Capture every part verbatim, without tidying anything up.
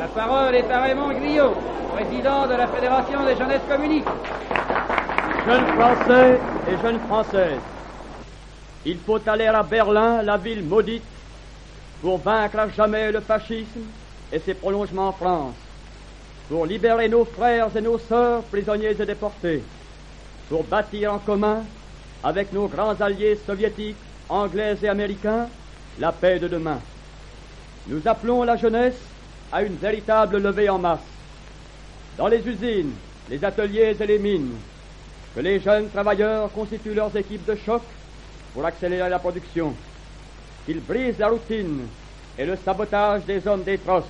La parole est à Raymond Guyot, président de la Fédération des jeunesses communistes. Jeunes Français et jeunes Françaises, il faut aller à Berlin, la ville maudite, pour vaincre à jamais le fascisme et ses prolongements en France, pour libérer nos frères et nos sœurs prisonniers et déportés, pour bâtir en commun, avec nos grands alliés soviétiques, anglais et américains, la paix de demain. Nous appelons la jeunesse à une véritable levée en masse. Dans les usines, les ateliers et les mines, que les jeunes travailleurs constituent leurs équipes de choc pour accélérer la production, qu'ils brisent la routine et le sabotage des hommes des trosses.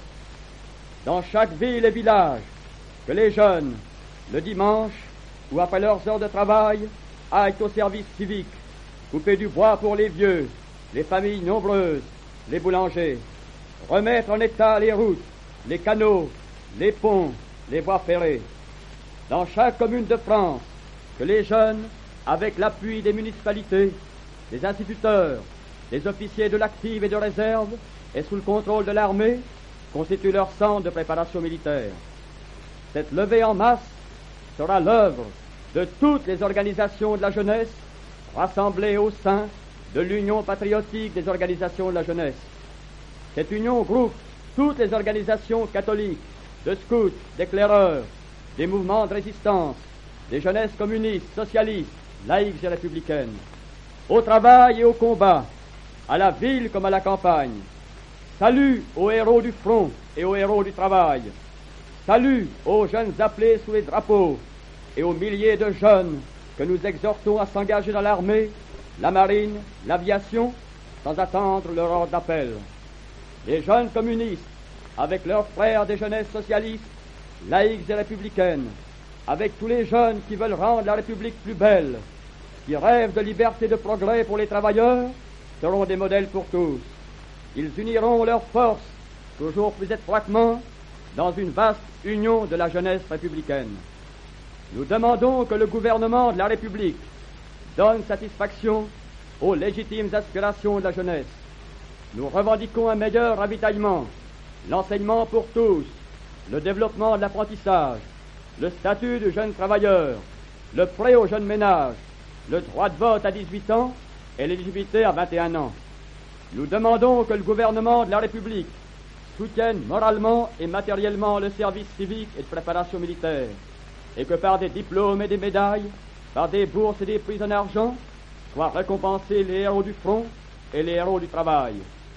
Dans chaque ville et village, que les jeunes, le dimanche ou après leurs heures de travail, aillent au service civique, couper du bois pour les vieux, les familles nombreuses, les boulangers, remettre en état les routes, les canaux, les ponts, les voies ferrées. Dans chaque commune de France, que les jeunes, avec l'appui des municipalités, des instituteurs, des officiers de l'active et de réserve, et sous le contrôle de l'armée, constituent leur centre de préparation militaire. Cette levée en masse sera l'œuvre de toutes les organisations de la jeunesse rassemblées au sein de l'Union patriotique des organisations de la jeunesse. Cette union groupe toutes les organisations catholiques, de scouts, d'éclaireurs, des mouvements de résistance, des jeunesses communistes, socialistes, laïques et républicaines. Au travail et au combat, à la ville comme à la campagne. Salut aux héros du front et aux héros du travail. Salut aux jeunes appelés sous les drapeaux et aux milliers de jeunes que nous exhortons à s'engager dans l'armée, la marine, l'aviation, sans attendre leur ordre d'appel. Les jeunes communistes, avec leurs frères des jeunesses socialistes, laïques et républicaines, avec tous les jeunes qui veulent rendre la République plus belle, qui rêvent de liberté et de progrès pour les travailleurs, seront des modèles pour tous. Ils uniront leurs forces toujours plus étroitement dans une vaste union de la jeunesse républicaine. Nous demandons que le gouvernement de la République donne satisfaction aux légitimes aspirations de la jeunesse. Nous revendiquons un meilleur ravitaillement, l'enseignement pour tous, le développement de l'apprentissage, le statut du jeune travailleur, le prêt aux jeunes ménages, le droit de vote à dix-huit ans et l'éligibilité à vingt et un ans. Nous demandons que le gouvernement de la République soutienne moralement et matériellement le service civique et de préparation militaire, et que par des diplômes et des médailles, par des bourses et des prix en argent, soient récompensés les héros du front et les héros du travail.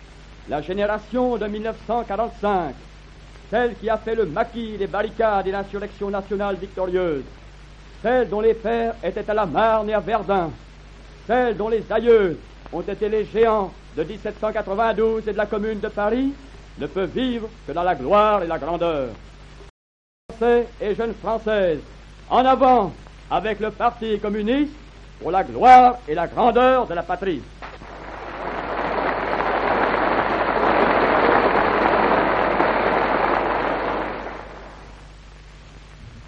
La génération de mille neuf cent quarante-cinq, celle qui a fait le maquis des barricades et l'insurrection nationale victorieuse, celle dont les pères étaient à la Marne et à Verdun, celle dont les aïeux ont été les géants de dix-sept cent quatre-vingt-douze et de la Commune de Paris, ne peut vivre que dans la gloire et la grandeur. Français et jeunes Françaises, en avant avec le Parti communiste pour la gloire et la grandeur de la patrie.